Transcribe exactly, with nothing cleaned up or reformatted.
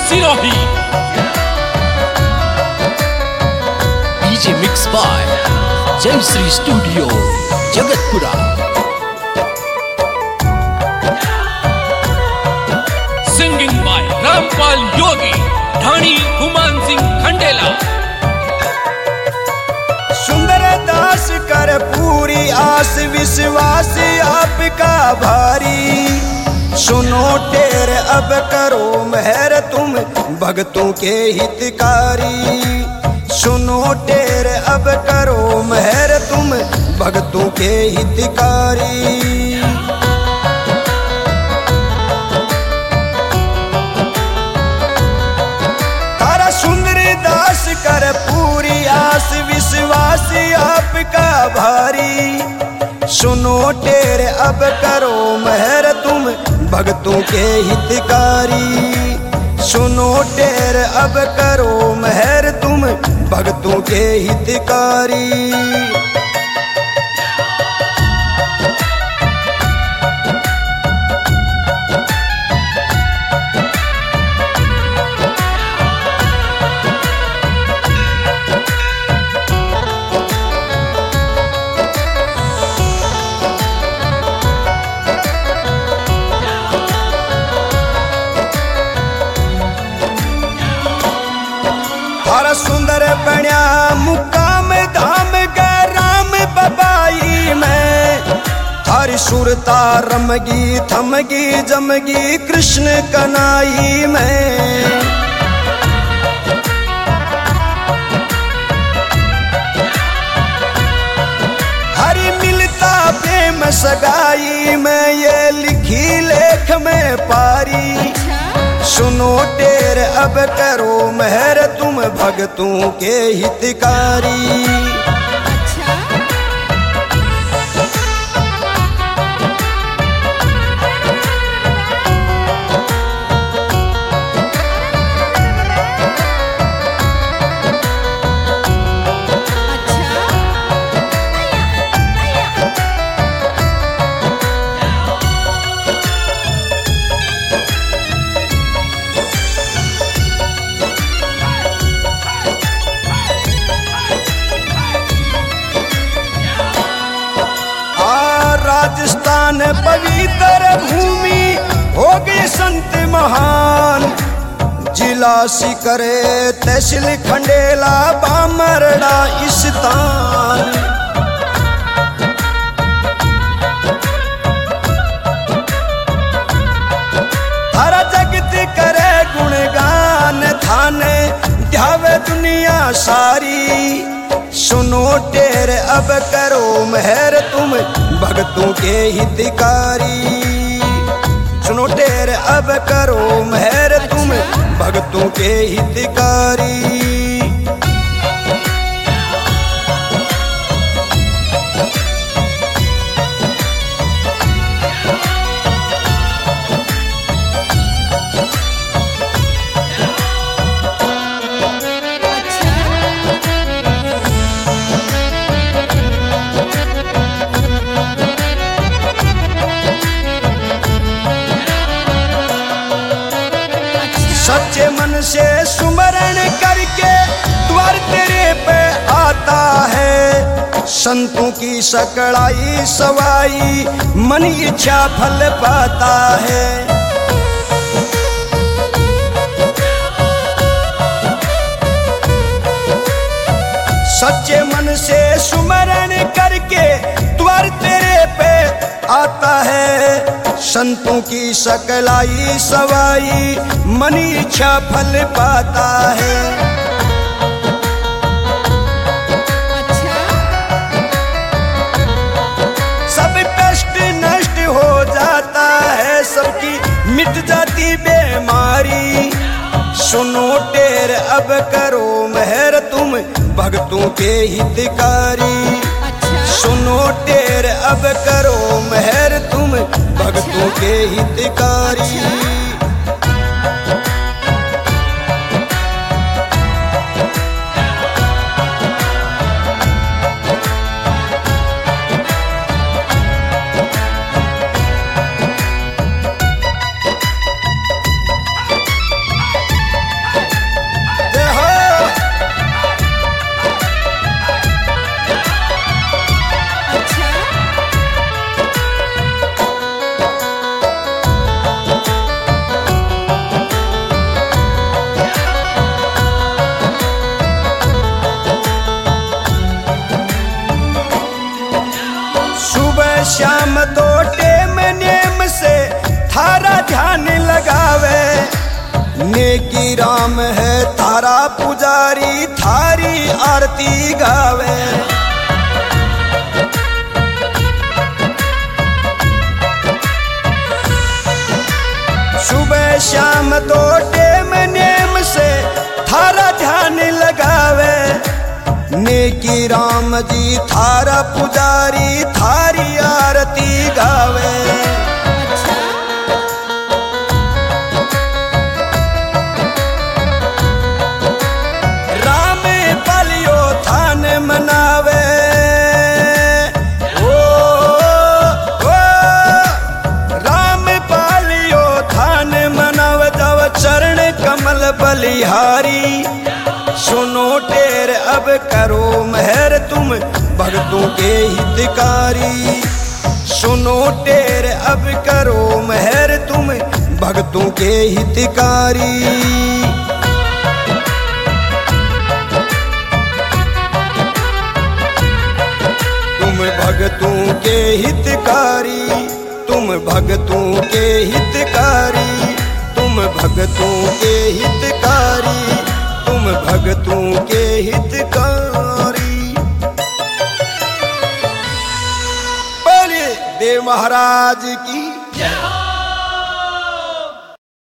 Sirohi. DJ mix by Jai Shri studio Jagatpura. Singing by Rampal Yogi, Dhani Human Singh Khandela. सुंदर दास कर पूरी आस विश्वास आपका भारी। सुनो टेर अब करो मेहर तुम भक्तों के हितकारी। सुनो टेर अब करो मेहर तुम भक्तों के हितकारी। तारा सुंदर दास कर पूरी आस विश्वास आपका भारी। सुनो टेर अब करो मेहर तुम भक्तों के हितकारी। सुनो टेर अब करो मेहर तुम भक्तों के हितकारी। हर सुंदर बण्या मुकाम धाम ग राम बबाई में। थारी सुरता रमगी थमगी जमगी कृष्ण कनाई में। हरि मिलता प्रेम सगाई में ये लिखी लेख में पारी। सुनो टेर अब करो मेहर तुम भक्तों के हितकारी। राजस्थान पवित्र भूमि हो गए संत महान। जिला सिकरे तहसील खंडेला बामरड़ा स्थान। हर जगत करे गुणगान थाने ध्यावे दुनिया सारी। सुनो टेर अब करो मेहर तुम भक्तों के हितकारी। सुनो टेर अब करो मेहर तुम भक्तों के हितकारी। सच्चे मन से सुमरण करके द्वार तेरे पे आता है। संतों की सकड़ाई सवाई मन इच्छा फल पाता है। सच्चे मन से सुमरण करके द्वार तेरे पे आता है। संतों की सकलाई सवाई मन इच्छा फल पाता है। अच्छा। सब कष्ट नष्ट हो जाता है, सबकी मिट जाती बीमारी। सुनो टेर अब करो मेहर तुम भक्तों के हितकारी। सुनो टेर अब करो मेहर तुम भक्तों के हितकारी। शाम दो टेम नेम से थारा ध्यान लगावे। नेकी राम है थारा पुजारी, थारी आरती गावे। सुबह शाम दो टेम नेम से थारा ध्यान लगावे। नेकी राम जी थारा पुजारी, थारी आरती गावे। राम पालियो थान मनावे। ओ, ओ, राम पालियो थान मनावे। जब चरण कमल बलिहारी, सुनो टेर अब करो मेहर तुम भक्तों के हितकारी। सुनो टेर अब करो मेहर तुम भक्तों के हितकारी। तुम भक्तों के हितकारी, तुम भक्तों के हितकारी, तुम भक्तों के हितकारी, तुम भक्तों के हितकारी। बोलिए देव महाराज की जय।